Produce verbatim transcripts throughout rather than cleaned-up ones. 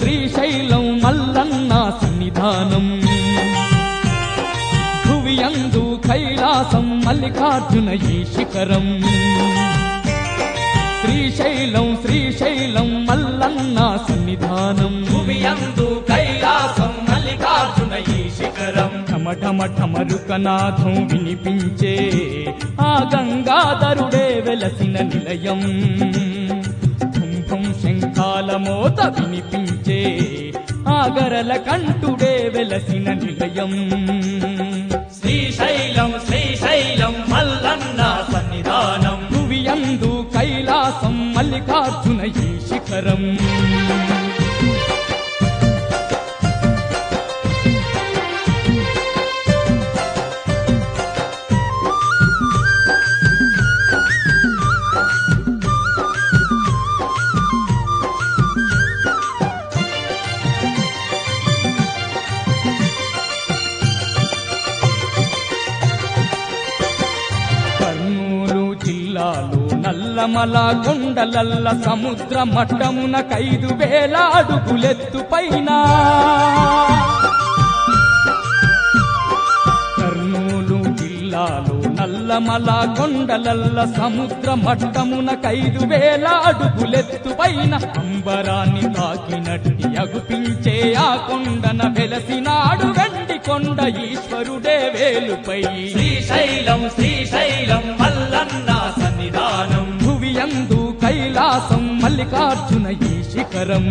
శ్రీశైలం మల్లన్న సన్నిధానం భువియందు కైలాసం మల్లికార్జున ఈ శిఖరం శ్రీశైలం శ్రీశైలం మల్లన్న సన్నిధానం భువియందు కైలాసం మల్లికార్జున ఈ శిఖరం ఠమఠమఠమరుకనాథం వినిపించే ఆ గంగాధరుడే వెలసిన నిలయం కుంభం శంఖాల మోత వినిపించే ఆ గరల కంఠుడే వెలసిన నిలయం శ్రీశైలం శ్రీశైలం మల్లన్న సన్నిధానం భువియందు కైలాసం మల్లికార్జున ఈ శిఖరం నల్లమల కొండలల్ల సముద్ర మట్టమున కైదు వేల అడుగులెత్తు పైన కర్నూలు జిల్లాలో నల్లమల కొండలల్ల సముద్ర మట్టమున కైదు వేల అడుగులెత్తు పైన అంబరాన్ని తాకినట్టి అగుపించే ఆ కొండన వెలసినాడు వెండి కొండ ఈశ్వరుడే వేలుపై శ్రీశైలం శ్రీశైలం మల్లన్న సన్నిధానం భువియందు కైలాసం మల్లికార్జున ఈ శిఖరం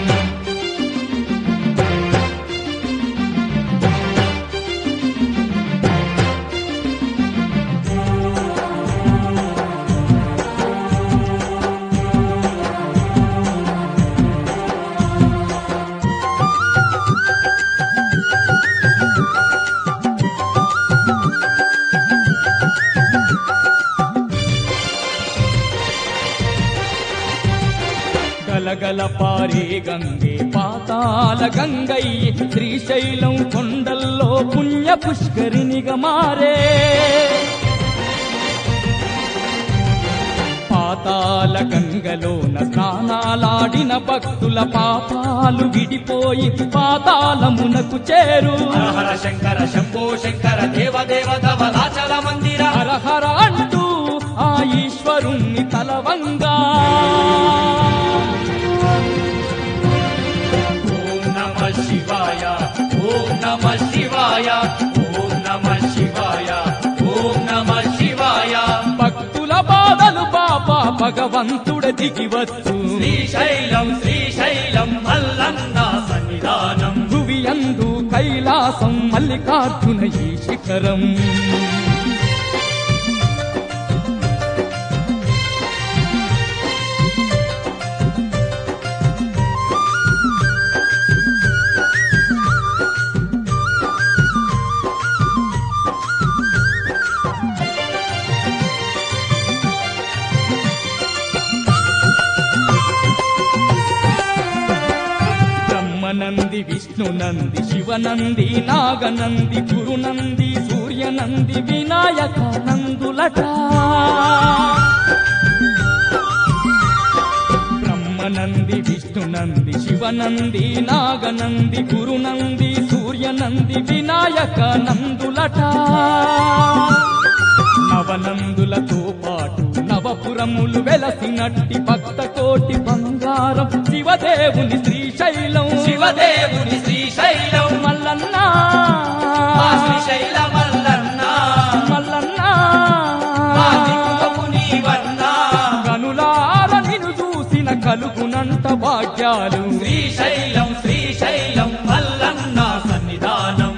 గలగల పారే గంగే పాతాల గంగయ్య శ్రీశైలం కొండల్లో పుణ్య పుష్కరినిగా మారే పాతాల గంగలోన స్నానాలాడిన భక్తుల పాపాలు విడిపోయి పాతాళమునకు చేరు హర హర శంకర శంభో శంకర దేవదేవ ధవలాచల మందిర హర హర అంటూ ఆ ఈశ్వరుణ్ణి తలవంగా శివాయ ఓం నమ శివాయ ఓం నమ శివాయ ఓం నమ శివాయ భక్తుల బాధలు పాప భగవంతుడ దిగివచ్చు శ్రీశైలం శ్రీశైలం మల్లన్న సన్నిధానం భువియందు కైలాసం మల్లికార్జున ఈ శిఖరం నంది విష్ణునంది శివనంది నాగనంది గురునంది సూర్యనంది వినాయక నందులట బ్రహ్మనంది విష్ణునంది శివనంది నాగనంది గురునంది సూర్యనంది వినాయక నందులట నవనందులతో పాటు నవపురములు వెలసినట్టి భక్త కోటి బంగారం శివదేవుని శ్రీశైలం శివదేవుని శ్రీశైలం మల్లన్న శ్రీశైల మల్లన్న మల్లన్న కనులార నిన్ను చూసిన కలుగునంత భాగ్యాలు శ్రీశైలం శ్రీశైలం మల్లన్న సన్నిధానం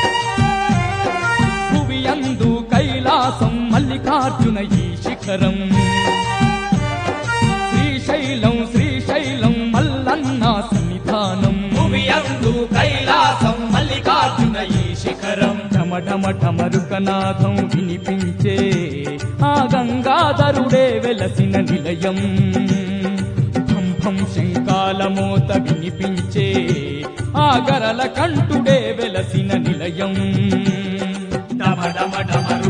భువియందు కైలాసం మల్లికార్జున ఈ శిఖరం శ్రీశైలం శ్రీశైలం మల్లన్న సన్నిధానం భువియందు కైలాసం మల్లికార్జున ఈ శిఖరం ఢమఢమఢమరుకనాథం వినిపించే ఆ గంగాధరుడే వెలసిన నిలయం భం భం శంఖాల మోత వినిపించే ఆ గరల కంఠుడే వెలసిన నిలయం డమ డమ డమ